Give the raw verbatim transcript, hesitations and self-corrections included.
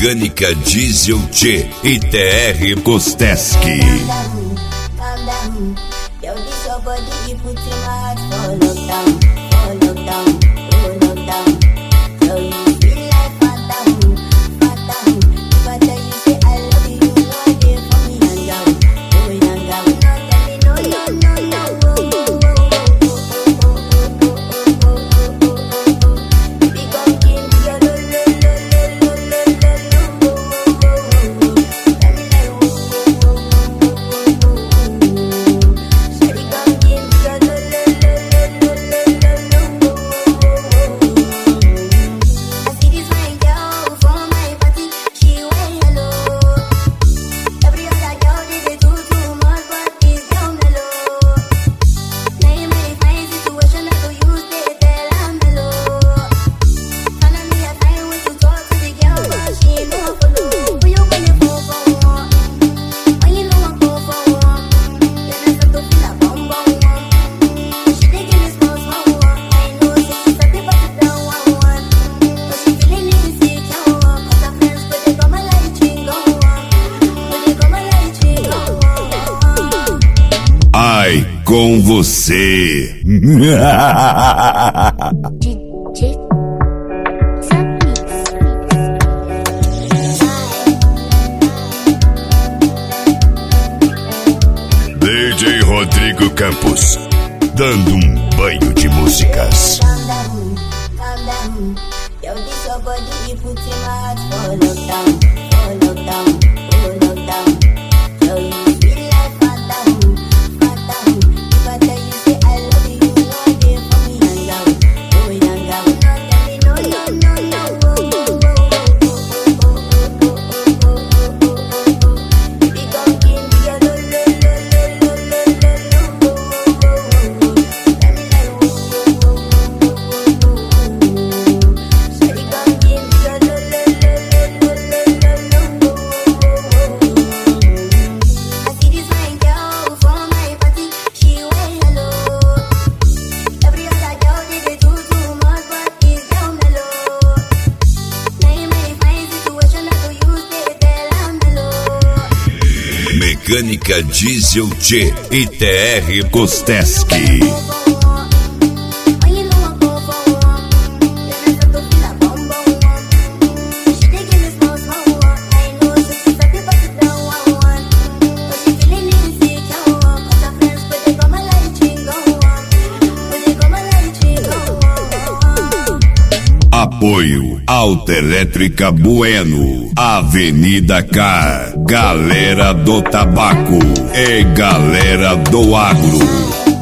Mecânica Diesel T e T R Kosteski. Com você. D J Rodrigo Campos, dando um banho de músicas. Mecânica Diesel T e T R Kosteski. Apoio Autoelétrica Bueno, Avenida Car, Galera do Tabaco e Galera do Agro.